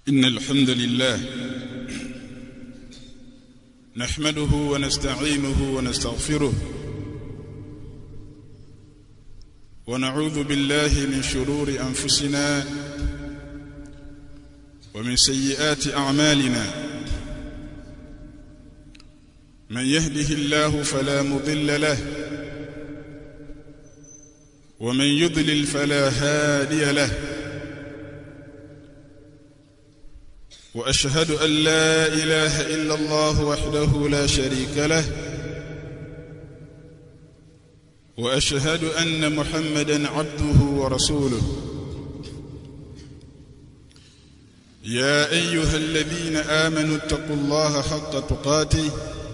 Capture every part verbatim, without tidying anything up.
إن الحمد لله نحمده ونستعينه ونستغفره ونعوذ بالله من شرور أنفسنا ومن سيئات أعمالنا من يهده الله فلا مضل له ومن يضلل فلا هادي له وأشهد أن لا إله إلا الله وحده لا شريك له وأشهد أن محمدا عبده ورسوله يا أيها الذين آمنوا اتقوا الله حق تقاته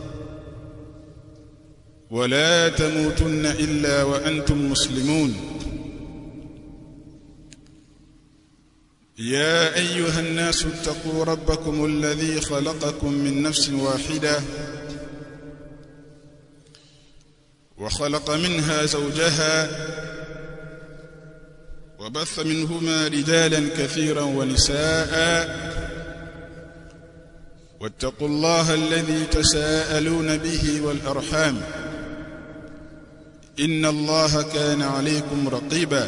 ولا تموتن إلا وأنتم مسلمون يا أيها الناس اتقوا ربكم الذي خلقكم من نفس واحدة وخلق منها زوجها وبث منهما رجالا كثيرا ونساء واتقوا الله الذي تساءلون به والأرحام إن الله كان عليكم رقيبا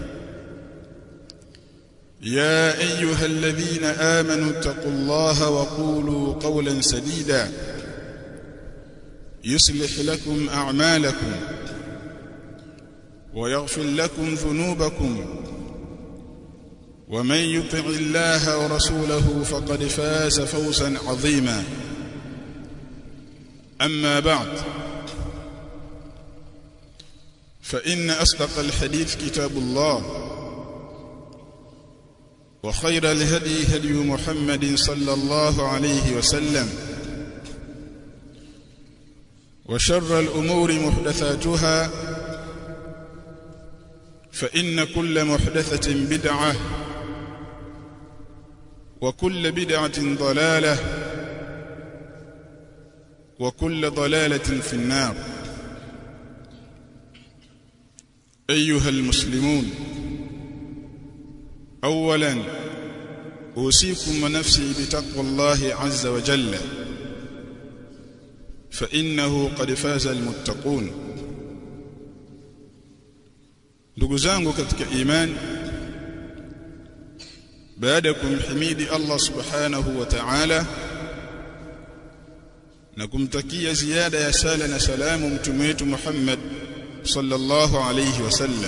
يا أيها الذين آمنوا اتقوا الله وقولوا قولا سديدا يصلح لكم أعمالكم ويغفر لكم ذنوبكم ومن يطع الله ورسوله فقد فاز فوزا عظيما أما بعد فإن أصدق الحديث كتاب الله وخير الهدي هدي محمد صلى الله عليه وسلم وشر الأمور محدثاتها فإن كل محدثة بدعة وكل بدعة ضلالة وكل ضلالة في النار. أيها المسلمون، أولا أوصيكم ونفسي بتقوى الله عز وجل فإنه قد فاز المتقون. ndugu zangu katika iman, baada ya kumhimidi Allah subhanahu wa ta'ala na kumtakia ziada ya sala na salamu mtume wetu Muhammad sallallahu alayhi wasallam,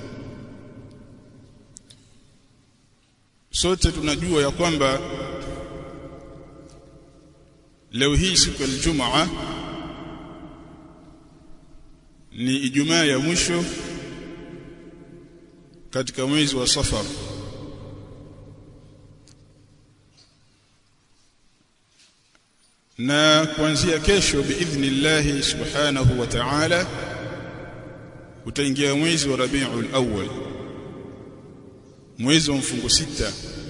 sote tunajua ya kwamba leo hii siku ya Ijumaa ni Ijumaa ya mwisho katika mwezi wa Safar. Na kuanzia kesho biidhnillah subhanahu wa ta'ala utaingia mwezi wa Rabiul Awwal, mwezi wa mfungo sita,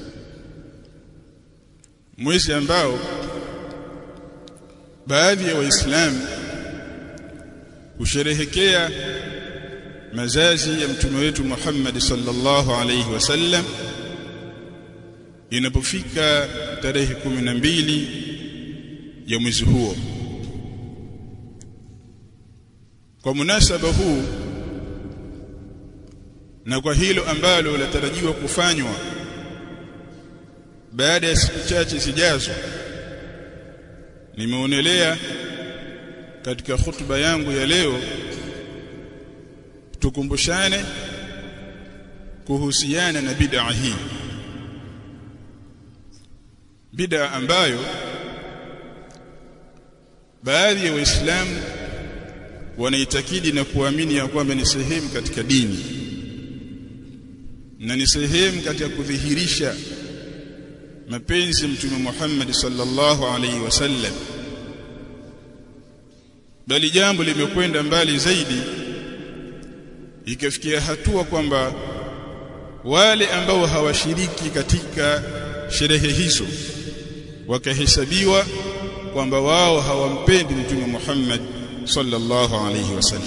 mwezi ambao baadhi ya waislamu kusherehekea mazazi ya mtume wetu Muhammad sallallahu alayhi wasallam inapofika tarehe kumi na mbili ya mwezi huo. Kwa munasaba huu na kwa hilo ambalo latarajiwa kufanywa baada ya siku chache zijazo, nimeonelea katika hutuba yangu ya leo tukumbushane kuhusiana na bid'a hii, bid'a ambayo baadhi ya waislamu wanaitakidi na kuamini ya kwamba ni sehemu katika dini na ni sehemu katika kudhihirisha mapenzi ya mtume Muhammad sallallahu alaihi wasallam, bali jambo limekwenda mbali zaidi ikafikia hatua kwamba wale ambao hawashiriki katika sherehe hizo wakahesabiwa kwamba wao hawampendi mtume Muhammad sallallahu alaihi wasallam.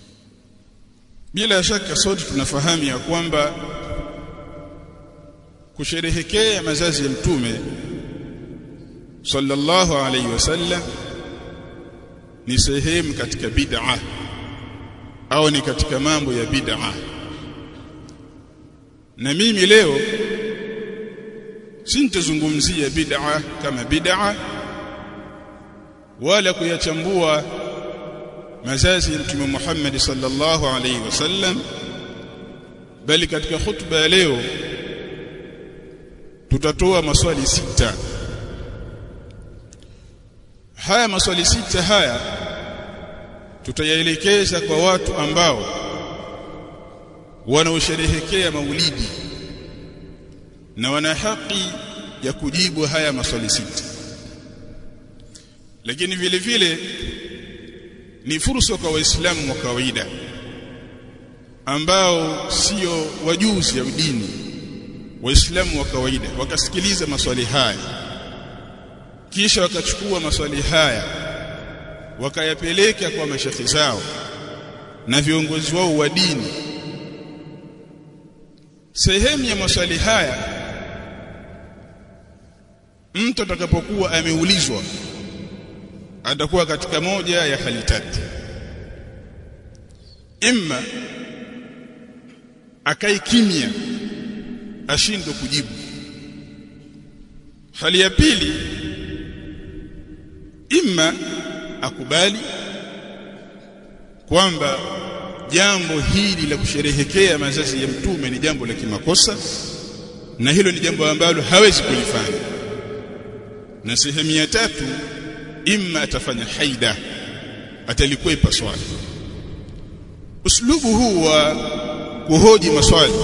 Bila shaka sote tunafahamu ya kwamba kusherehekea mazazi ya mtume sallallahu alayhi wasallam ni sehemu katika bid'a au ni katika mambo ya bid'a. Na mimi leo sintazungumzia bid'a kama bid'a wala kuyachambua mazazi ya mtume Muhammad sallallahu alayhi wasallam, bali katika khutba ya leo tutatoa maswali sita. Haya maswali sita haya tutayaelekeza kwa watu ambao wanaosherehekea maulidi na wana haki ya kujibu haya maswali sita. Lakini vile vile ni fursa kwa waislamu wa kawaida ambao sio wajuzi wa dini, waislamu wa kawaida wakasikiliza maswali haya kisha wakachukua maswali haya wakayapeleka kwa mashekhi zao na viongozi wao wa dini. Sehemu ya maswali haya mtu atakapokuwa ameulizwa atakuwa katika moja ya hali tatu: imma akai kimya ashindwe kujibu, hali ya pili imma akubali kwamba jambo hili la kusherehekea mazazi ya mtume ni jambo la kimakosa na hilo ni jambo ambalo hawezi kulifanya, na sehemu ya tatu imma atafanya haida, atalikwepa swali. Uslubu huu wa kuhoji maswali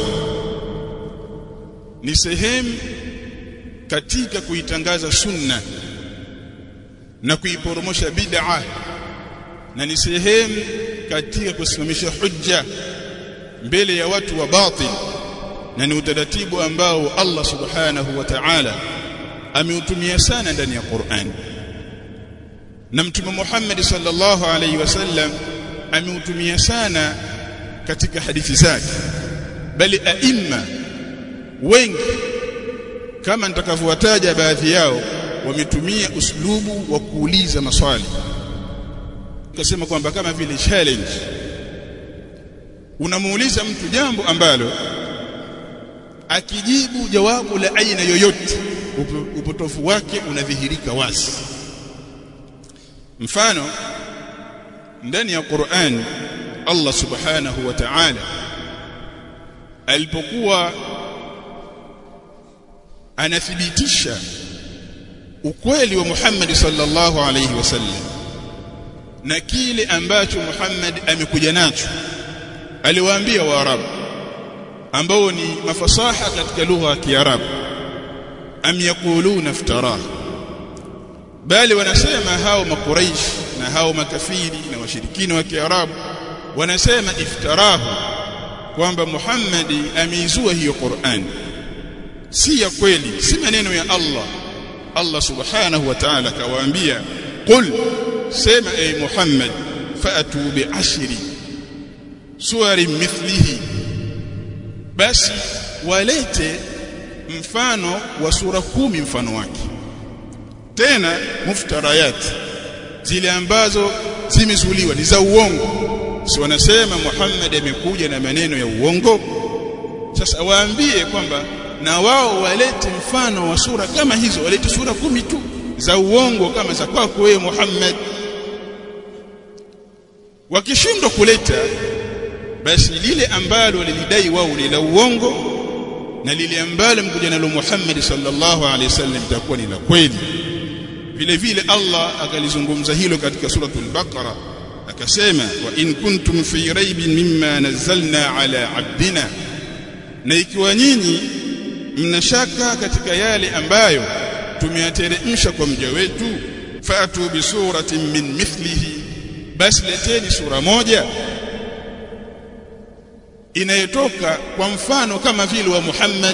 ni sehemu katika kuitangaza sunna na kuiporomosha bid'a, na ni sehemu katika kusimamisha hujja mbele ya watu wa batil, na ni utaratibu ambao Allah subhanahu wa ta'ala ameutumia sana ndani ya Qur'an, na mtume Muhammad sallallahu alayhi wasallam ameutumia sana katika hadithi zake, bali aima wengi kama nitakavyowataja baadhi yao wametumia uslubu wa kuuliza maswali. Ukasema kwamba kama vile challenge, unamuuliza mtu jambo ambalo akijibu jawabu la aina yoyote upotofu wake unadhihirika wazi. Mfano, ndani ya Qur'an Allah subhanahu wa ta'ala alipokuwa anathibitisha ukweli wa Muhammad sallallahu alayhi wasallam na kile ambacho Muhammad amekuja nacho, aliwaambia Waarabu ambao ni mafasaha katika lugha ya Kiarabu, am yaquluna iftara, bali wanasema hao makuraish na hao makafiri na washirikina wa Kiarabu wanasema iftarahu, kwamba Muhammad ameizua hiyo Qur'an, si ya kweli, si maneno ya Allah. Allah subhanahu wa ta'ala kawaambia, qul, sema ay Muhammad, fa'atu bi'ashri suwari mithlihi, basi walete mfano wa sura kumi mfano wake, tena muftarayat, zile ambazo zimezuliwa ni za uongo. Si wanasema Muhammad amekuja na maneno ya uongo? Sasa waambie kwamba na wao walete mfano wa sura kama hizo, walete sura kumi tu za uongo kama za kwako wewe Muhammad. Wakishindwa kuleta, basi lile ambalo walidai wao ni la uongo na lile ambalo mkuja nalo Muhammad sallallahu alaihi wasallam litakuwa ni la kweli. Vile vile Allah akalizungumza hilo katika suratul Baqara, akasema wa in kuntum fi raibin mimma nazzalna ala abdina, na ikiwa nyinyi mnashaka katika yale ambayo tumeyateremsha kwa mja wetu, fa'atu bi suratin min mithlihi, basi leteni sura moja inayotoka kwa mfano kama vile wa Muhammad.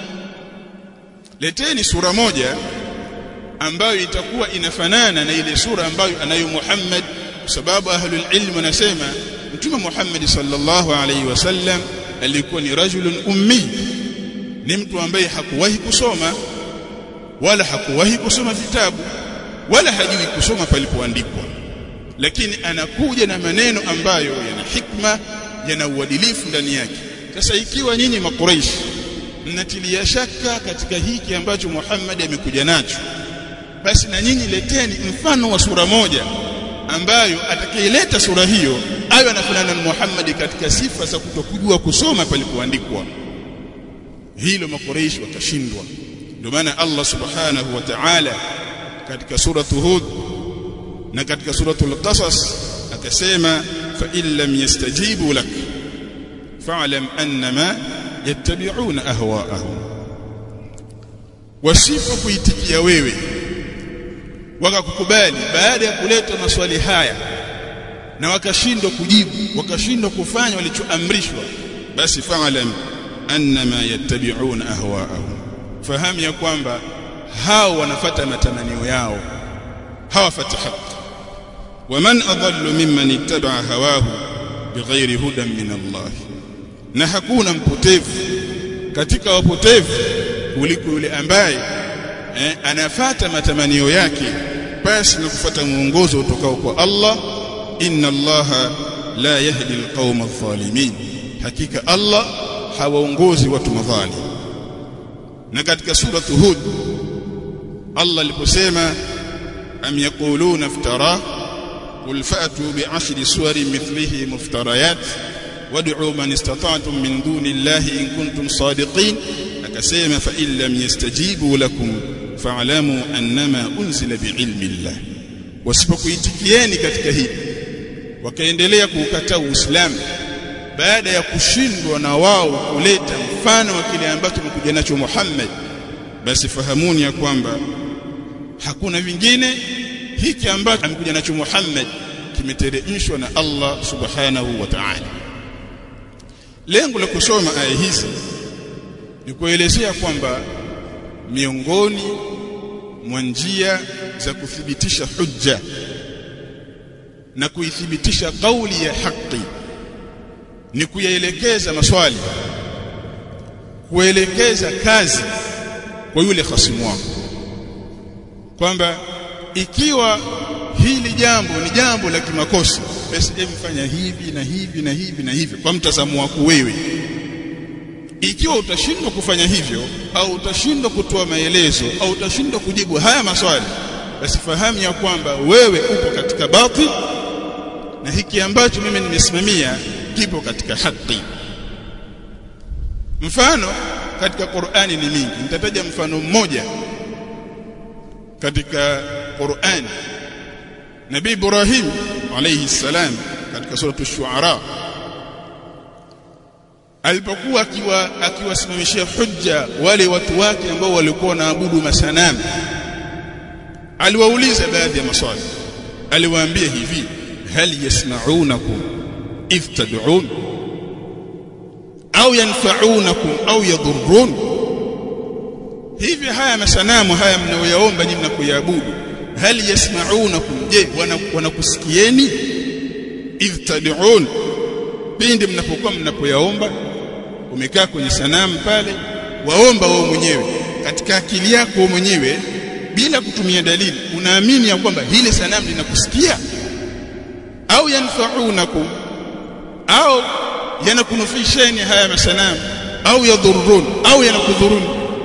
Leteni sura moja ambayo itakuwa inafanana na ile sura ambayo anayo Muhammad, kwa sababu ahlul ilm wanasema mtume Muhammad sallallahu alaihi wasallam alikuwa ni rajulun ummi, ni mtu ambaye hakuwahi kusoma wala hakuwahi kusoma vitabu wala hajui kusoma palipoandikwa, lakini anakuja na maneno ambayo yana hikma, yana uadilifu ndani yake. Sasa ikiwa nyinyi Makuraish mnatilia shaka katika hiki ambacho Muhammad amekuja nacho, basi na nyinyi leteni mfano wa sura moja ambayo atakayeleta sura hiyo awe anafanana na Muhammad katika sifa za kutokujua kusoma palipoandikwa. Hilo Makuraish wakashindwa. Ndio maana Allah subhanahu wa ta'ala katika suratu Hud na katika suratul Qasas akasema fa in lam yastajibu lak fa'lam annama yattabi'una ahwa'ahum, wasipokuitikia wewe wakakukubali baada ya kuleta maswali haya na wakashindwa kujibu, wakashindwa kufanya walichoamrishwa, basi fa'lam annama yattabi'una ahwa'ahum, fahamu ya kwamba hao wanafuata matamanio yao, hawafati haki. Waman adallu mimman ittaba'a hawahu bighairi hudan min Allah, na hakuna mpotevu katika wapotevu kuliko yule ambaye eh, anafuata matamanio yake basi na kufuata mwongozo utokao kwa Allah. Inna Allaha la yahdi alqawma adh-dhalimin, hakika Allah hawaongozi watu madhalim. Na katika suratu Hud Allah aliposema am yaquluna iftara qul fa'tu bi'ashri suwarin mithlihi muftarayat wad'u man istata'tum min duni Allahi in kuntum sadiqin, akasema fa in lam yastajibu lakum fa'lamu annama unzila bi'ilmi Allah. Wasipokuitikieni katika hili wakaendelea kuukataa Uislamu baada ya kushindwa na wao kuleta mfano wa kile ambacho mkuja nacho Muhammad, basi fahamuni ya kwamba hakuna vingine, hiki ambacho amekuja nacho Muhammad kimeteremshwa na Allah subhanahu wa ta'ala. Lengo la kusoma aya hizi ni kuelezea kwamba miongoni mwa njia za kuthibitisha hujja na kuithibitisha kauli ya haki ni kuyaelekeza maswali, kuelekeza kazi kwa yule khasimu wako, kwamba ikiwa hili jambo ni jambo la kimakosa, basi emfanya hivi na hivi na hivi na hivi kwa mtazamo wako wewe. Ikiwa utashindwa kufanya hivyo au utashindwa kutoa maelezo au utashindwa kujibu haya maswali, basi fahamu ya kwamba wewe upo katika batil na hiki ambacho mimi nimesimamia kipo katika haki. Mfano katika Qur'ani ni mingi, nitataja mfano mmoja katika Qur'ani. Nabii Ibrahim alayhi salam katika sura Ash-Shu'ara alipokuwa akiwa akiwasimamishia hujja wale watu wake ambao walikuwa wanaabudu masanamu, aliwauliza baadhi ya maswali. Aliwaambia hivi, hal yasma'unakum idh tad'un au yanfa'unakum au yadhurrun, hivi haya masanamu haya mnayoyaomba nyinyi mnakuabudu, hal yasma'unakum, je wanakusikieni? Idh tad'un, pindi mnapokuwa mnapoyaomba, umekaa kwenye sanamu pale waomba wewe mwenyewe katika akili yako wewe mwenyewe bila kutumia dalili, unaamini ya kwamba hili sanamu linakusikia? Au yanfa'unakum, au yanakunufisheni haya masanamu, au yadhurrun, au yanakudhurun.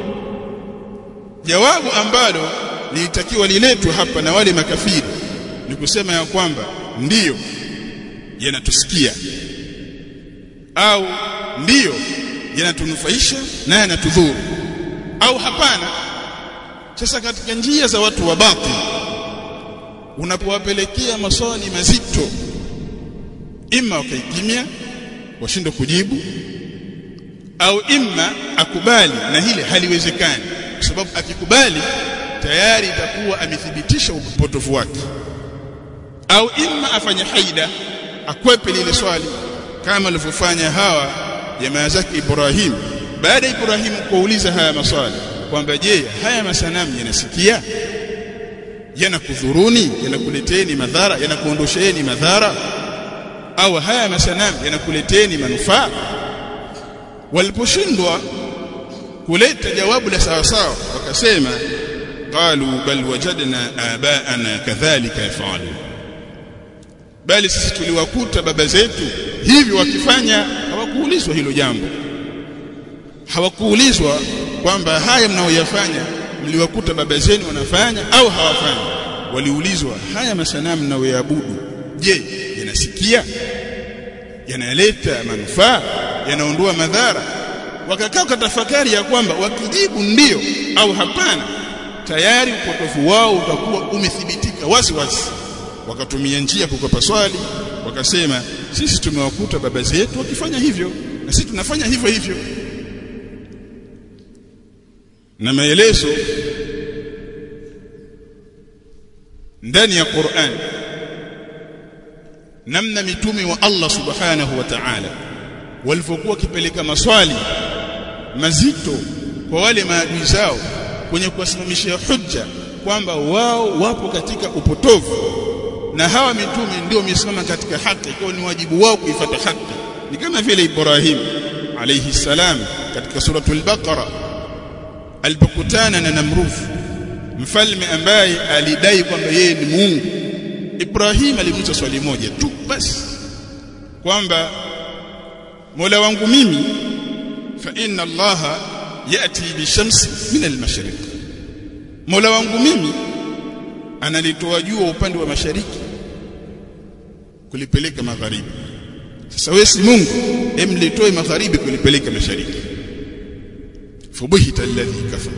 Jawabu ambalo lilitakiwa liletwe hapa na wale makafiri ni kusema ya kwamba ndiyo yanatusikia, au ndiyo yanatunufaisha na yanatudhuru, au hapana. Sasa katika njia za watu wa batil, unapowapelekea maswali mazito, imma wakaikimia washindwe kujibu, au imma akubali na hili haliwezekani, kwa sababu akikubali tayari itakuwa amethibitisha upotofu wake, au imma afanye haida, akwepe lile swali kama alivyofanya hawa jamaa zake Ibrahim baada ya Ibrahim kuuliza haya maswali kwamba je, haya masanamu yanasikia? Yanakudhuruni? Yanakuleteni madhara? Yanakuondosheeni madhara? Au haya masanamu yanakuleteni manufaa? Waliposhindwa kuleta jawabu la sawa sawa, wakasema qalu bal wajadna abaana kadhalika yafalu, bali sisi tuliwakuta baba zetu hivi wakifanya. Hawakuulizwa hilo jambo, hawakuulizwa kwamba haya mnaoyafanya mliwakuta baba zenu wanafanya au hawafanyi. Waliulizwa haya masanamu mnaoyaabudu, je, yanasikia, yanaleta manufaa, yanaondoa madhara? Wakakaa kutafakari ya kwamba wakijibu ndio au hapana, tayari upotofu wao utakuwa umethibitika wazi wazi. Wakatumia njia kukopa swali, wakasema sisi tumewakuta baba zetu wakifanya hivyo na sisi tunafanya hivyo hivyo. Na maelezo ndani ya Qur'an namna mitume wa Allah subhanahu wa ta'ala walivyokuwa kipeleka maswali mazito kwa wale maadui zao kwenye kuwasimamishia hujja kwamba wao wapo katika upotovu na hawa mitume ndio wamesimama katika haki, kwa ni wajibu wao kuifuata haki. Ni kama vile Ibrahim alayhi salam katika suratul Baqara alipokutana na Namrud, mfalme ambaye alidai kwamba yeye ni Mungu. Ibrahim alimuuliza swali moja tu basi, kwamba Mola wangu mimi, fa inna Allaha yati bishamsi min al-mashriq, Mola wangu mimi analitoa jua upande wa mashariki kulipeleka magharibi. Sasa wewe si Mungu, emlitoe magharibi kulipeleka mashariki. Fubuhita alladhi kafara.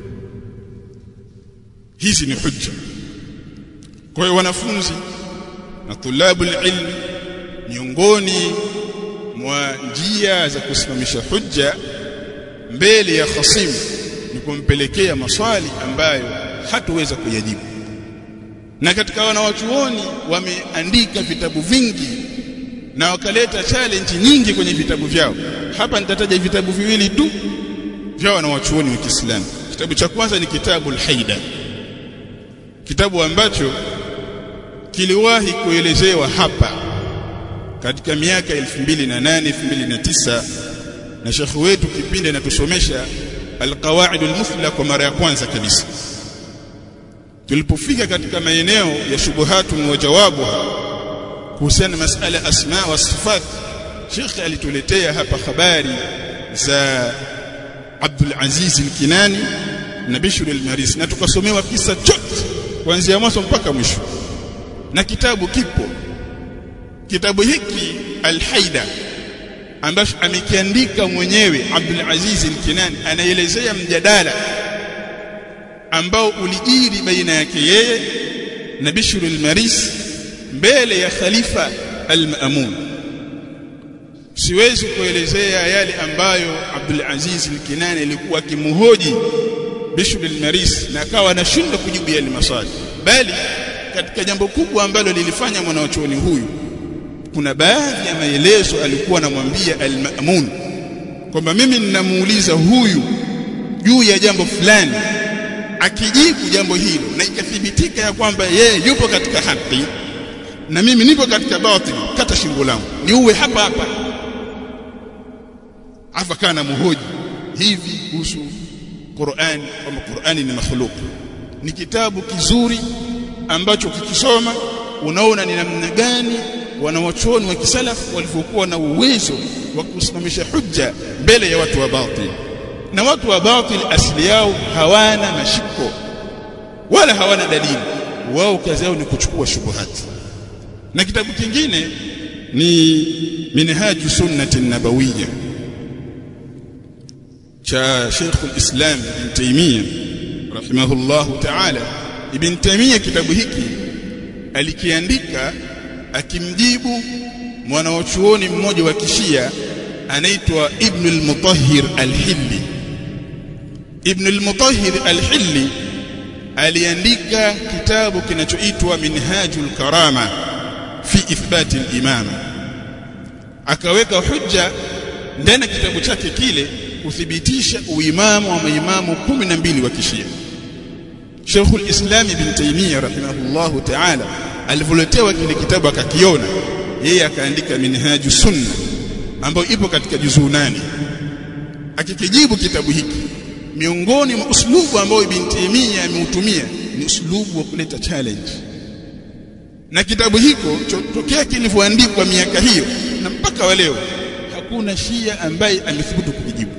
Hizi ni hujja. Kwa hiyo wanafunzi na tulabu ilmi, miongoni mwa njia za kusimamisha hujja mbele ya khasimu ni kumpelekea maswali ambayo hatuweza kuyajibu. Na katika wanawachuoni wameandika vitabu vingi na wakaleta challenge nyingi kwenye vitabu vyao. Hapa nitataja vitabu viwili tu vya wanawachuoni wa Kiislamu. Kitabu cha kwanza ni kitabu al-Haida, kitabu ambacho kiliwahi kuelezewa hapa katika miaka elfu mbili na nane elfu mbili na tisa na shekhi wetu kipindi anatusomesha al-Qawaid al-Muthla kwa mara ya kwanza kabisa. Tulipofika katika maeneo ya shubuhatu wa jawabu kuhusiana na masala asma wa sifat, shekhi alituletea hapa habari za Abdul Aziz al-Kinani na Bishr al-Marisi, na tukasomewa kisa chote kuanzia mwanzo mpaka mwisho. Na kitabu kipo, kitabu hiki al-Haida ambacho amekiandika mwenyewe Abdul Aziz al-Kinani, anaelezea mjadala ambao ulijiri baina yake yeye na Bishr al-Marisi mbele ya Khalifa al-Ma'mun. Siwezi kuelezea yale ambayo Abdul Aziz al-Kinani alikuwa kimhoji Bishr al-Marisi na akawa anashindwa kujibu yale maswali, bali katika jambo kubwa ambalo lilifanya mwanachuoni huyu, kuna baadhi ya maelezo alikuwa anamwambia al-Ma'mun kwamba mimi ninamuuliza huyu juu ya jambo fulani, akijibu jambo hilo na ikathibitika ya kwamba yeye yupo katika haki na mimi nipo katika batili, kata shingo langu niuwe hapa hapa. Afakana muhoji hivi kuhusu Qur'an, kwamba Qur'ani ni makhluq. Ni kitabu kizuri ambacho kikisoma unaona ni namna gani wanawachuoni wa kisalafu walivyokuwa na uwezo wa kusimamisha hujja mbele ya watu wa batili. Na watu wa batili asili yao hawana mashiko wala hawana dalili, wao kazi yao ni kuchukua shubuhati. Na kitabu kingine ni Minhaju Sunnati Nabawiyya cha Sheikh al-Islam Ibn Taymiyyah rahimahullahu ta'ala. Ibn Taymiyyah kitabu hiki alikiandika akimjibu mwanachuoni mmoja wa Kishia anaitwa Ibn al-Mutahhir al-Hilli. Ibn al-Mutahhir al-Hilli aliandika kitabu kinachoitwa Minhajul Karama fi ithbati al-imama, akaweka hujja ndani ya kitabu chake kile kuthibitisha uimamu wa maimamu kumi na mbili wa Kishia. Sheikh al-Islam Ibn Taymiyyah rahimahullahu ta'ala alivoletewa kile kitabu akakiona, yeye akaandika Minhaju Sunna ambayo ipo katika juzuu nane. Akikijibu kitabu hiki miongoni mwa uslubu ambao Ibn Taymiyyah ameutumia ni uslubu wa kuleta challenge. Na kitabu hiko tokea kilivyoandikwa miaka hiyo na mpaka wa leo hakuna Shia ambaye amethubutu kujibu.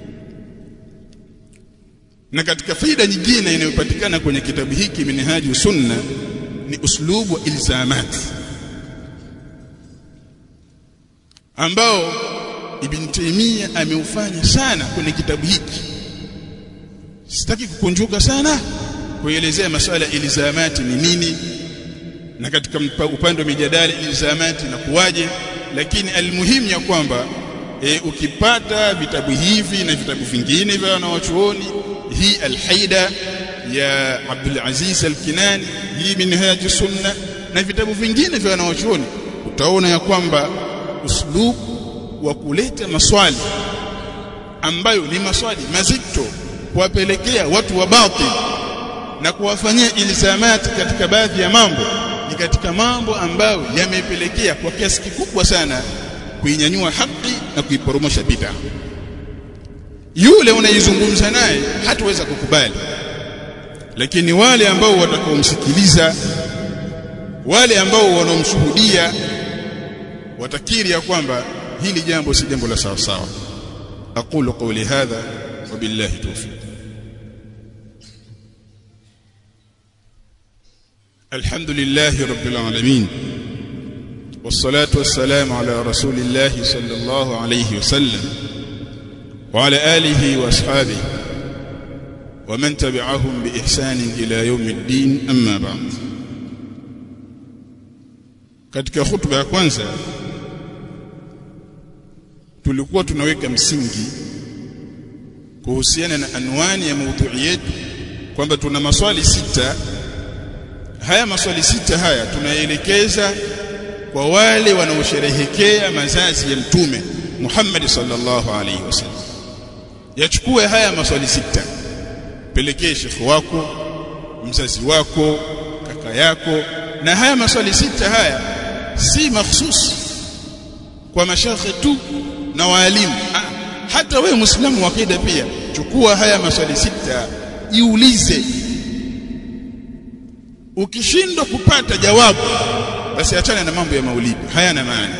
Na katika faida nyingine inayopatikana kwenye kitabu hiki Minhaju Sunna ni uslubu wa ilzamat ambao Ibn Taymiyyah ameufanya sana kwenye kitabu hiki. Sitaki kukunjuka sana kuelezea masuala ilzamati ni nini na katika upande wa mijadala ilzamati na kuwaje, lakini almuhimu ya kwamba e, ukipata vitabu hivi na vitabu vingine vya wanawachuoni, hii Al-Haida ya Abdul Aziz Al-Kinani, hii Minhaj Sunna na vitabu vingine vya wanawachuoni, utaona ya kwamba uslub wa kuleta maswali ambayo ni maswali mazito kuwapelekea watu wa batil na kuwafanyia ilzamati katika baadhi ya mambo ni katika mambo ambayo yamepelekea kwa kiasi kikubwa sana kuinyanyua haki na kuiporomosha bid'a. Yule unaizungumza naye hataweza kukubali, lakini wale ambao watakaomsikiliza, wale ambao wanomshuhudia watakiri ya kwamba hili jambo si jambo la sawa sawa. Aqulu qawli hadha wa billahi tawfiq. Alhamdulillahi rabbil alamin wassalatu wassalamu ala rasulillahi sallallahu alayhi wasallam wa ala alihi wa ashabihi wa man tabi'ahum bi ihsanin ila yawmiddin, amma ba'd. Katika khutba ya kwanza tulikuwa tunaweka msingi kuhusiana na anwani ya maudhui yetu kwamba tuna maswali sita. Haya maswali sita haya tunaelekeza kwa wale wanaosherehekea mazazi ya Mtume Muhammad sallallahu alaihi wasallam. Yachukue haya maswali sita, pelekee shekhi wako, mzazi wako, kaka yako. Na haya maswali sita haya si mahsusi kwa mashekhi tu na walimu, ah, hata wewe Muislamu wa akida pia chukua haya maswali sita, iulize. Ukishindwa kupata jawabu basi achana na mambo ya maulidi, hayana maana.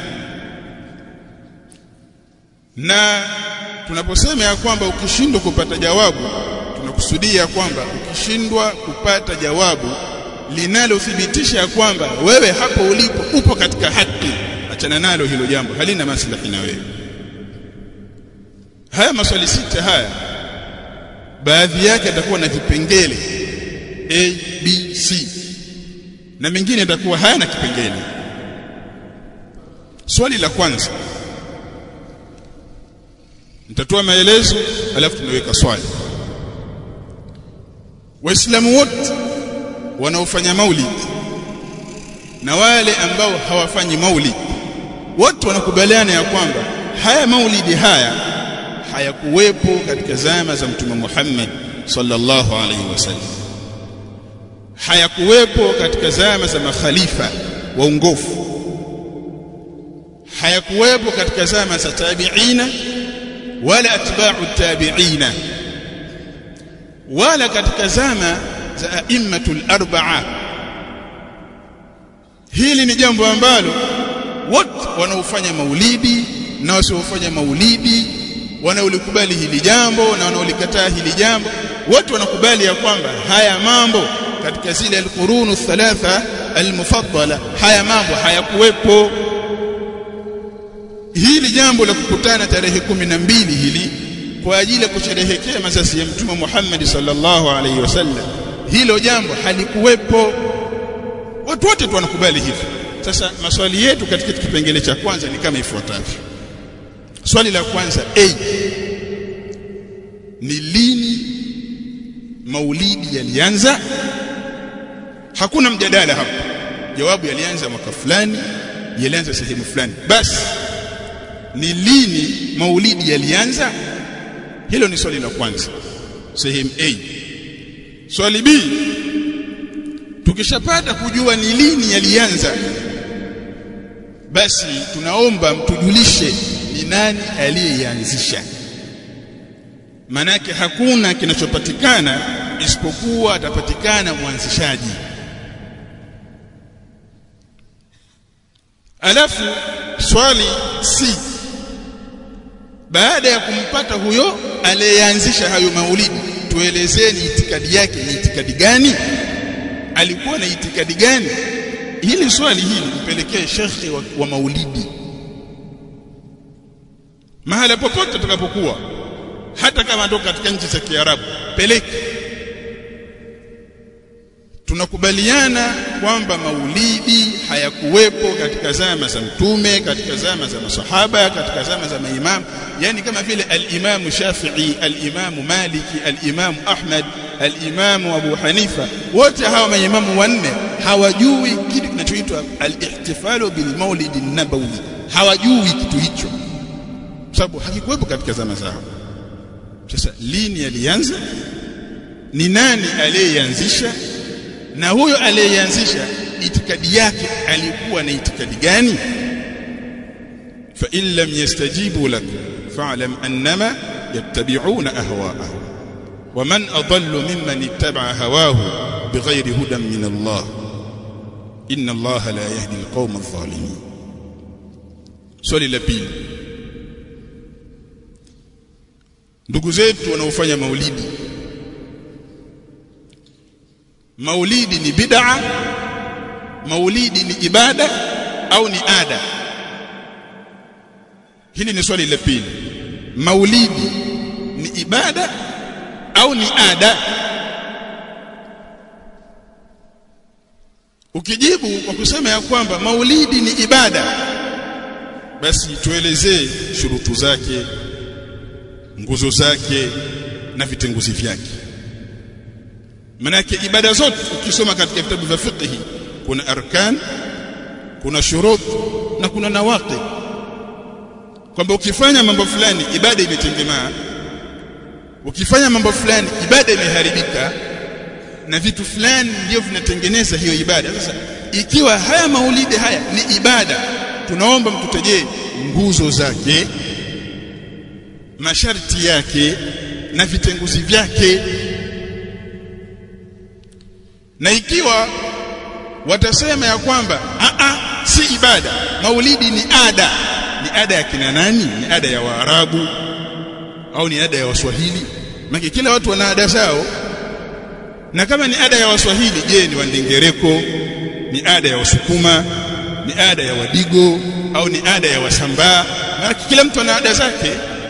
Na tunaposema ya kwamba ukishindwa kupata jawabu, tunakusudia kwamba ukishindwa kupata jawabu linalothibitisha ya kwamba wewe hapo ulipo upo katika haki, achana nalo hilo jambo, halina maslahi na wewe. Haya maswali sita haya baadhi yake yatakuwa na vipengele A, B, C na mengine yatakuwa hayana kipengele. Swali la kwanza nitatoa maelezo alafu tunaweka swali. Waislamu wote wanaofanya maulid na wale ambao hawafanyi maulid wote wanakubaliana ya kwamba haya maulidi haya hayakuwepo katika zama za Mtume Muhammad sallallahu alaihi wasallam, hayakuwepo katika zama za makhalifa waongofu, hayakuwepo katika zama za tabi'ina wala atba'u tabi'ina, wala katika zama za a'immatul arba'a. Hili ni jambo ambalo wote wanaofanya maulidi na wasiofanya maulidi, wanaolikubali hili jambo na wanaolikataa hili jambo, wote wanakubali ya kwamba haya mambo katika zile al-qurunu thalatha al-mufaddala, haya mambo hayakuwepo. Hili jambo la kukutana tarehe kumi na mbili hili kwa ajili ya kusherehekea mazazi ya Mtume Muhammad sallallahu alaihi wasallam, hilo jambo halikuwepo. Watu wote tu wanakubali hivi. Sasa maswali yetu katika kipengele cha kwanza ni kama ifuatavyo. Swali la kwanza A, ni lini maulidi yalianza? Hakuna mjadala hapo. Jawabu, yalianza mwaka fulani, yalianza sehemu fulani. Basi ni lini maulidi yalianza? Hilo ni swali la kwanza, sehemu A. Swali B, tukishapata kujua ni lini yalianza, basi tunaomba mtujulishe ni nani aliyeanzisha. manake hakuna kinachopatikana isipokuwa atapatikana mwanzishaji. Alafu swali si baada ya kumpata huyo aliyeanzisha hayo maulidi, tuelezeni itikadi yake ni itikadi gani, alikuwa na itikadi gani? Hili swali hili mpelekee shekhi wa, wa maulidi mahala popote tutakapokuwa, hata kama toka katika nchi za Kiarabu, peleke. Tunakubaliana kwamba maulidi hayakuwepo katika zama za Mtume, katika zama za masahaba, katika zama za maimamu, yani kama vile al-Imam Shafi'i, al-Imam Maliki, al-Imam Ahmad, al-Imam Abu Hanifa, wote hawa maimamu wanne hawajui kitu kinachoitwa al-ihtifalu bil maulid an-nabawi, hawajui kitu hicho sababu hakikuwepo katika zama zao. Sasa lini alianza? Ni nani aliyeanzisha? Na huyo aliyeanzisha itikadi yake alikuwa na itikadi gani? Fa in lam yastajibu lak fa'lam annama yattabi'una ahwa'ahum wa man adallu mimman ittaba'a hawahu bighayri hudan min Allah inna Allah la yahdi alqawma adh-dhalimin. Swali la pili, ndugu zetu wanaofanya maulidi, maulidi ni bid'a, maulidi ni ibada au ni ada? Hili ni swali la pili. Maulidi ni ibada au ni ada? Ukijibu kwa kusema ya kwamba maulidi ni ibada, basi tuelezee shurutu zake, nguzo zake na vitenguzi vyake. Manake ibada zote ukisoma katika vitabu vya fiqh kuna arkan, kuna shurut na kuna nawaqid, kwamba ukifanya mambo fulani ibada imetengemaa, ukifanya mambo fulani ibada imeharibika, na vitu fulani ndio vinatengeneza hiyo ibada. Sasa ikiwa haya maulidi haya ni ibada, tunaomba mtutajie nguzo zake, masharti yake na vitenguzi vyake. Na ikiwa watasema ya kwamba a a si ibada, maulidi ni ada, ni ada ya kina nani? Ni ada ya Waarabu au ni ada ya Waswahili? Maana kila watu wana ada zao. Na kama ni ada ya Waswahili, je, ni Wandengereko, ni ada ya Wasukuma, ni ada ya Wadigo au ni ada ya Wasambaa? Maana kila mtu ana ada zake.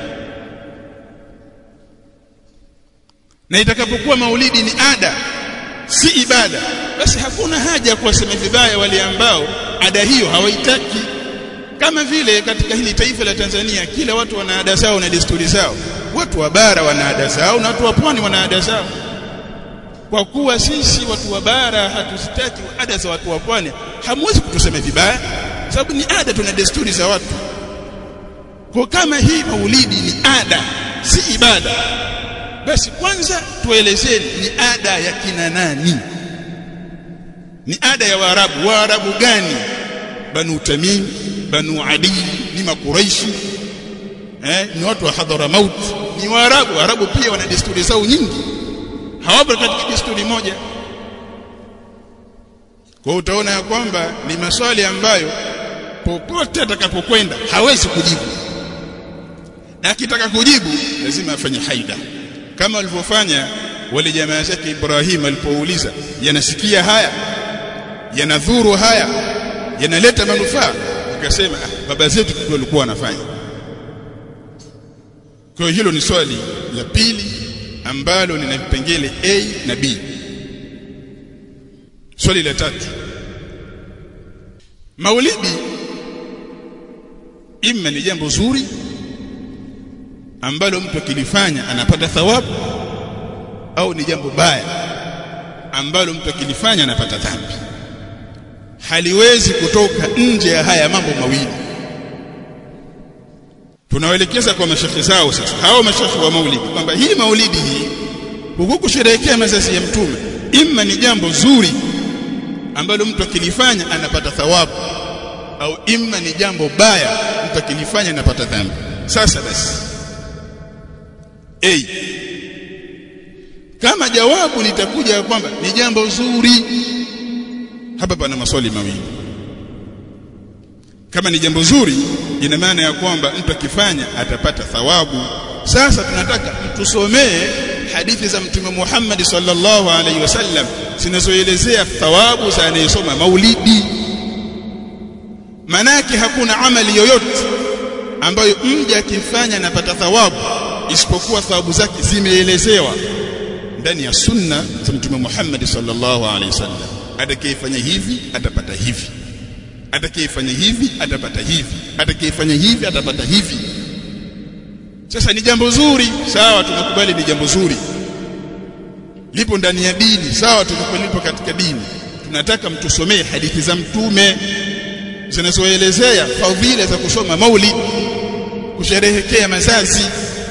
Na itakapokuwa maulidi ni ada, si ibada, basi hakuna haja ya kuwasema vibaya wale ambao ada hiyo hawaitaki. Kama vile katika hili taifa la Tanzania kila watu wana ada zao na desturi zao. Watu wa bara wana ada zao na watu wa pwani wana ada zao. Kwa kuwa sisi watu wa bara hatuzitaki ada za watu wa pwani, hamwezi kutusema vibaya sababu ni ada, tuna desturi za watu. Kwa kama hii maulidi ni ada, si ibada, basi kwanza tuelezeni ni ada ya kina nani? Ni ada ya Waarabu. Waarabu gani? Banu Tamim, Banu Adi, ni Makuraishi, eh, ni watu wa Hadramaut, ni Waarabu. Waarabu pia wana desturi zao nyingi, hawapo katika desturi moja. Kwa utaona ya kwamba ni maswali ambayo popote atakapokwenda hawezi kujibu, na akitaka kujibu lazima afanye haida, kama walivyofanya wale jamaa zake Ibrahim alipouliza, yanasikia haya, yanadhuru haya, yanaleta manufaa? Akasema ah, baba zetu ndio walikuwa wanafanya. Kwa hilo ni swali la pili ambalo lina vipengele A na B. Swali la tatu, maulidi imma ni jambo zuri ambalo mtu akilifanya anapata thawabu, au ni jambo baya ambalo mtu akilifanya anapata dhambi. Haliwezi kutoka nje ya haya mambo mawili. Tunawaelekeza kwa mashekhi zao sasa, hao mashekhi wa maulidi, kwamba hii maulidi hii huku kusherehekea mazazi ya Mtume, imma ni jambo zuri ambalo mtu akilifanya anapata thawabu, au imma ni jambo baya mtu akilifanya anapata dhambi. Sasa basi A. Kama jawabu litakuja kwamba ni jambo zuri, hapa pana maswali mawili. Kama ni jambo zuri, ina maana ya kwamba mtu akifanya atapata thawabu. Sasa tunataka tusomee hadithi za Mtume Muhammad sallallahu alaihi wasallam zinazoelezea thawabu za anayesoma maulidi. Manake hakuna amali yoyote ambayo mja akifanya anapata thawabu isipokuwa thawabu zake zimeelezewa ndani ya sunna za Mtume Muhammad sallallahu alaihi wasallam. Atakayefanya hivi atapata hivi, atakayefanya hivi atapata hivi, atakayefanya hivi atapata hivi. Sasa ni jambo zuri, sawa, tunakubali ni jambo zuri, lipo ndani ya dini, sawa, tunakubali lipo katika dini. Tunataka mtusomee hadithi za Mtume zinazoelezea fadhila za kusoma maulid, kusherehekea mazazi.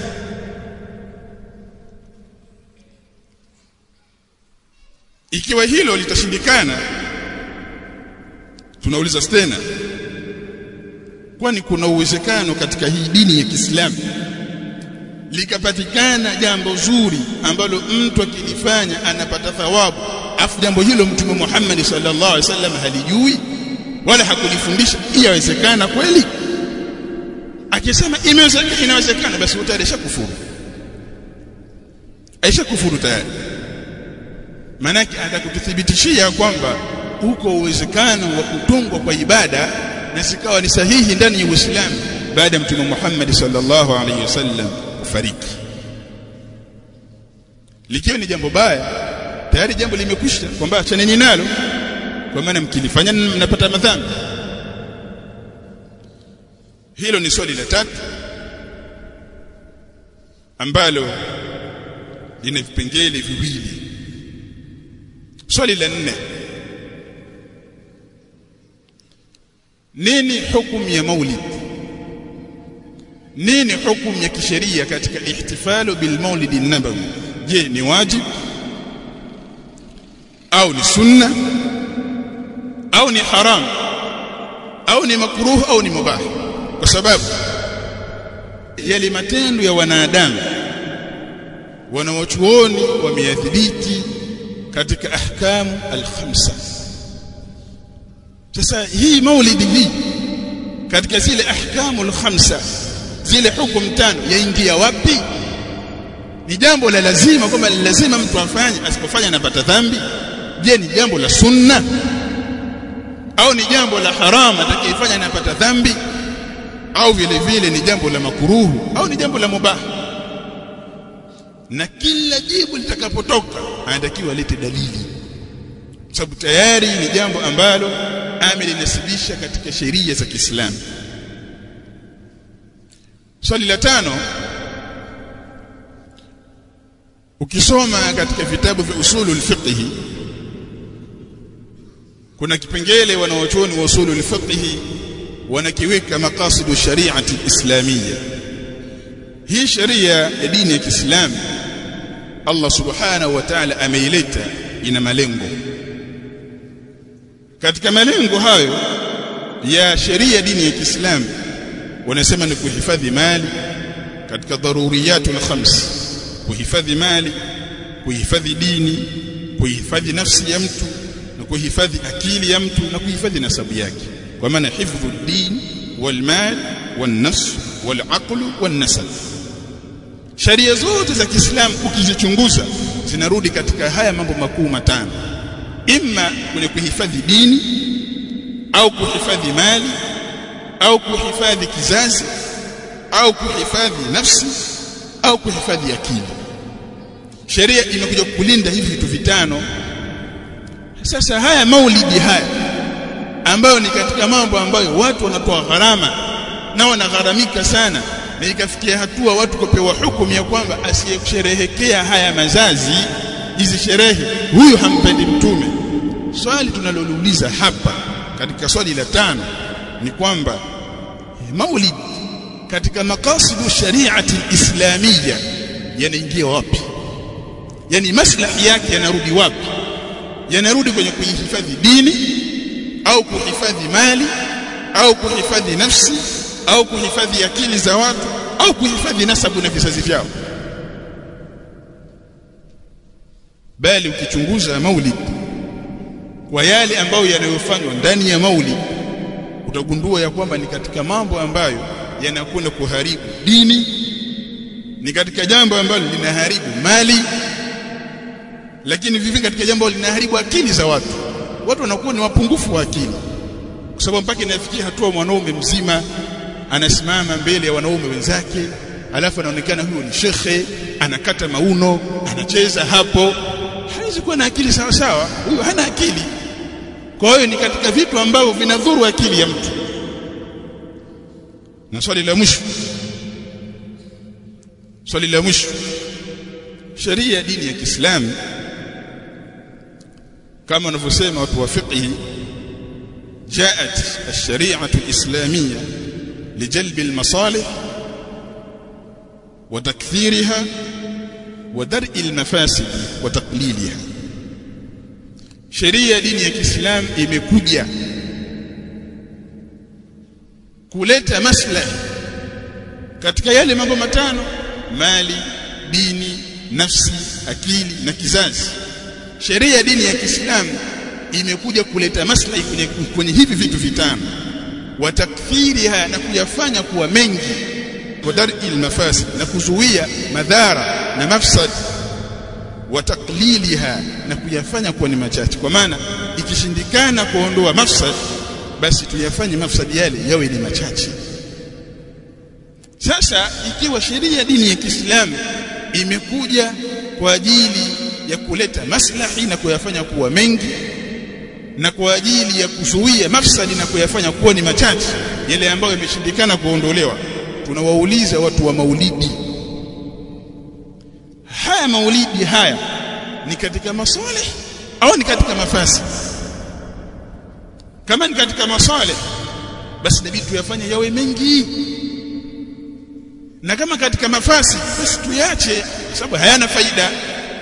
Ikiwa hilo litashindikana, tunauliza tena, kwani kuna uwezekano katika hii dini ya Kiislamu likapatikana jambo zuri ambalo mtu akilifanya anapata thawabu, afu jambo hilo Mtume Muhammad sallallahu alaihi wasallam halijui wala hakulifundisha? Inawezekana kweli? Akisema imewezekana, inawezekana, basi tayari kufuru, aisha kufuru tayari. Manake atakututhibitishia kwamba uko uwezekano wa kutungwa kwa ibada na sikawa ni sahihi ndani ya Uislamu baada ya Mtume Muhammad sallallahu alaihi wasallam kufariki. Likiwa ni jambo baya, tayari jambo limekwisha kwamba achaneni nalo, kwa maana mkilifanya mnapata madhambi. Hilo ni swali la tatu ambalo lina vipengele viwili. Swali la nne, nini hukumu ya maulid? Nini hukumu ya kisheria katika ihtifalu bil maulid an-nabawi? Je, ni wajib au ni sunna au ni haram au ni makruh au ni mubah? Kwa sababu yale matendo ya wanadamu wanawachuoni wameyadhibiti katika ahkamu al-khamsa. Sasa hii maulidi hii katika zile ahkamu al-khamsa, zile hukumu tano, yaingia wapi? Ni jambo la lazima kwamba lazima mtu afanye, asipofanya anapata dhambi? Je, ni jambo la sunna au ni jambo la haram, atakayefanya anapata dhambi? Au vile vile ni jambo la makruhu au ni jambo la mubah? Na kila jibu litakapotoka anatakiwa lete dalili, sababu tayari ni jambo ambalo amelinasibisha katika sheria za Kiislamu. Swali la tano, ukisoma katika vitabu vya usulul fiqh, kuna kipengele wanawachuoni wa usulul fiqh wanakiweka maqasidu shari'ati islamiyya. Hii sharia ya dini ya Kiislamu Allah subhanahu wa ta'ala ameileta, ina malengo. Katika malengo hayo ya sheria dini ya Kiislamu wanasema ni kuhifadhi mali katika daruriyatul khams, kuhifadhi mali, kuhifadhi dini, kuhifadhi nafsi ya mtu, na kuhifadhi akili ya mtu, na kuhifadhi nasabu yake. Kwa maana hifdhu din wal mal wan nafs wal aql wan nasab. Sharia zote za Kiislamu ukizichunguza zinarudi katika haya mambo makuu matano: imma kwenye kuhifadhi dini au kuhifadhi mali au kuhifadhi kizazi au kuhifadhi nafsi au kuhifadhi akili. Sheria imekuja kulinda hivi vitu vitano. Sasa haya maulidi haya ambayo ni katika mambo ambayo watu wanatoa gharama na wanagharamika sana, na ikafikia hatua watu kupewa hukumu ya kwamba asiyekusherehekea haya mazazi, hizi sherehe, huyu hampendi Mtume. Swali tunalolouliza hapa katika swali la tano ni kwamba maulid katika makasidu shari'ati islamiyya yanaingia wapi? Yani maslahi yake yanarudi wapi? Yanarudi kwenye kuhifadhi dini au kuhifadhi mali au kuhifadhi nafsi au kuhifadhi akili za watu au kuhifadhi nasabu na vizazi vyao? bali ukichunguza maulid kwa yale ambayo yanayofanywa ndani ya maulid utagundua ya kwamba ni katika mambo ambayo yanakwenda kuharibu dini, ni katika jambo ambalo linaharibu mali, lakini vivi katika jambo linaharibu akili za watu. Watu wanakuwa ni wapungufu wa akili, kwa sababu mpaka inafikia hatua mwanaume mzima anasimama mbele ya wanaume wenzake, alafu anaonekana huyo ni shekhe, anakata mauno, anacheza hapo. Hawezi kuwa na akili sawa sawa, huyo hana akili. Kwa hiyo ni katika vitu ambavyo vinadhuru akili ya mtu. Na swali la mwisho, swali la mwisho, sheria ya dini ya Kiislamu kama wanavyosema watu wa fiqh, jaat ash-shari'atu al-islamiyya lijalb al-masalih wa takthiriha wa dar'i al-mafasid wa taqliliha. Sheria ya dini ya Kiislamu imekuja kuleta maslahi katika yale mambo matano: mali, dini, nafsi, akili na kizazi. Sheria ya dini ya Kiislamu imekuja kuleta maslahi kwenye, kwenye hivi vitu vitano, wa takthiriha, na kuyafanya kuwa mengi, wa dar'il mafasid, na kuzuia madhara na mafsad, wa taqliliha, na kuyafanya kuwa ni machache. Kwa maana ikishindikana kuondoa mafsad, basi tuyafanye mafsadi yale yawe ni machache. Sasa ikiwa sheria ya dini ya Kiislamu imekuja kwa ajili ya kuleta maslahi na kuyafanya kuwa mengi, na kwa ajili ya kuzuia mafsadi na kuyafanya kuwa ni machache, yale ambayo yameshindikana kuondolewa, tunawauliza watu wa maulidi, haya maulidi haya ni katika masalih au ni katika mafasi? Kama ni katika masalih, basi inabidi tuyafanye yawe mengi, na kama katika mafasi, basi tuyache, sababu hayana faida.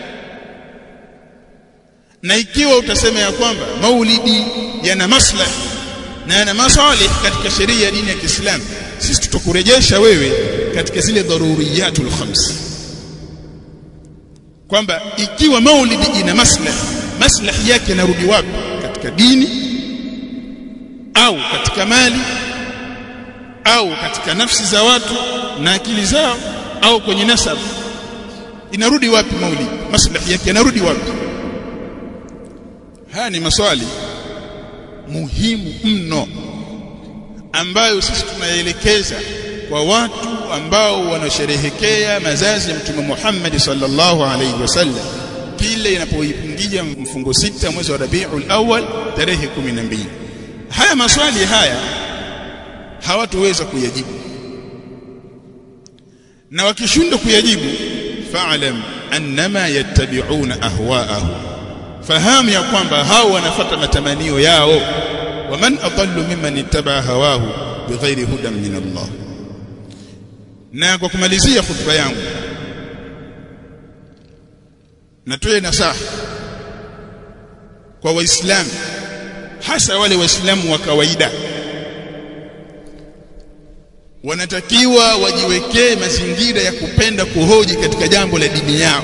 Na ikiwa utasema ya kwamba maulidi yana maslahi na yana masalih katika sheria ya dini ya Kiislamu, sisi tutakurejesha wewe katika zile daruriyatul khams, kwamba ikiwa maulidi ina maslahi, maslahi yake yanarudi wapi? Katika dini au katika mali au katika nafsi za watu na akili zao au kwenye nasab? Inarudi wapi maulidi? Maslahi yake yanarudi wapi? Haya ni maswali muhimu mno ambayo sisi tunaelekeza kwa watu ambao wanasherehekea mazazi ya Mtume Muhammad sallallahu alaihi wasallam kile inapoingia mfungo sita mwezi wa Rabiul Awwal tarehe kumi na mbili. Haya maswali haya hawatoweza kuyajibu, na wakishindwa kuyajibu, fa'lam annama yattabi'una ahwa'ahum, fahamu ya kwamba hao wanafuata matamanio yao. Wa man adallu mimman ittaba hawahu bighairi hudan min Allah. Na kwa kumalizia khutba yangu, natoe nasaha kwa Waislamu, hasa wale Waislamu wa kawaida. Wanatakiwa wajiwekee mazingira ya kupenda kuhoji katika jambo la dini yao,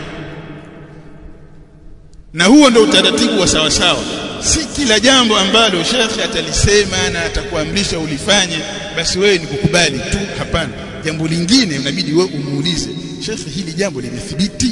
na huo ndio utaratibu wa sawa sawa. Si kila jambo ambalo shekhi atalisema na atakuamrisha ulifanye basi wewe ni kukubali tu. Hapana, jambo lingine inabidi wewe umuulize shekhi, hili jambo limethibiti?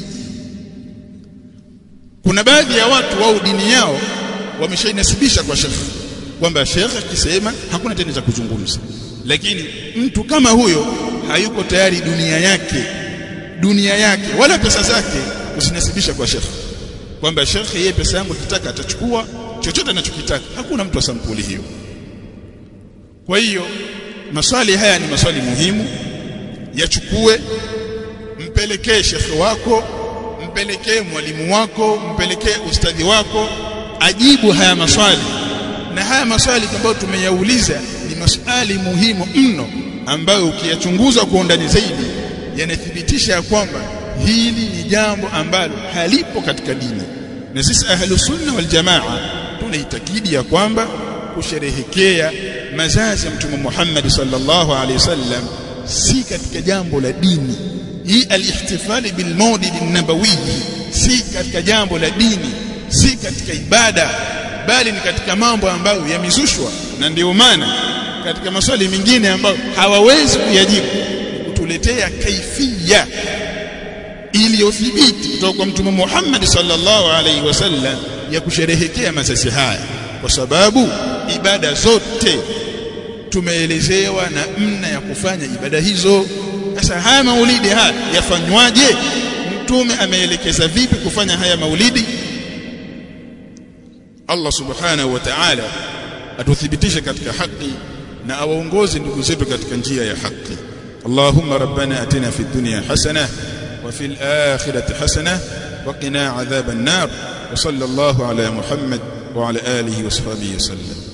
Kuna baadhi ya watu wao dini yao wameshainasibisha kwa shekhi, kwamba shekhi akisema hakuna tena cha kuzungumza. Lakini mtu kama huyo hayuko tayari dunia yake dunia yake wala pesa zake usinasibisha kwa shekhi, kwamba shekhi yeye pesa yangu kitaka atachukua chochote anachokitaka. Hakuna mtu wa sampuli hiyo. Kwa hiyo maswali haya ni maswali muhimu, yachukue, mpelekee shekhi wako, mpelekee mwalimu wako, mpelekee ustadhi wako, ajibu haya maswali. Na haya maswali ambayo tumeyauliza ni maswali muhimu mno, ambayo ukiyachunguza kwa undani zaidi yanathibitisha kwamba hili ni jambo ambalo halipo katika dini. Na sisi ahlus sunna wal jamaa tunaitakidi ya kwamba kusherehekea mazazi ya Mtume Muhammad sallallahu alaihi wasallam si katika jambo la dini. Hii al-ihtifali bil maulid an-nabawi si katika jambo la dini, si katika ibada, bali ni katika mambo ambayo yamezushwa. Na ndio maana katika maswali mengine ambayo hawawezi kuyajibu kutuletea kaifia iliyothibiti kutoka kwa Mtume Muhammad sallallahu alaihi wasallam ya kusherehekea masasi haya, kwa sababu ibada zote tumeelezewa na namna ya kufanya ibada hizo. Sasa haya maulidi haya yafanywaje? Mtume ameelekeza vipi kufanya haya maulidi? Allah subhanahu wa ta'ala atuthibitishe katika haki na awaongoze ndugu zetu katika njia ya haki. Allahumma rabbana atina fid dunya hasana wa fil akhirati hasana wa qina adhaban nar. Wa sallallahu ala Muhammad wa ala alihi wa sahbihi wasallam.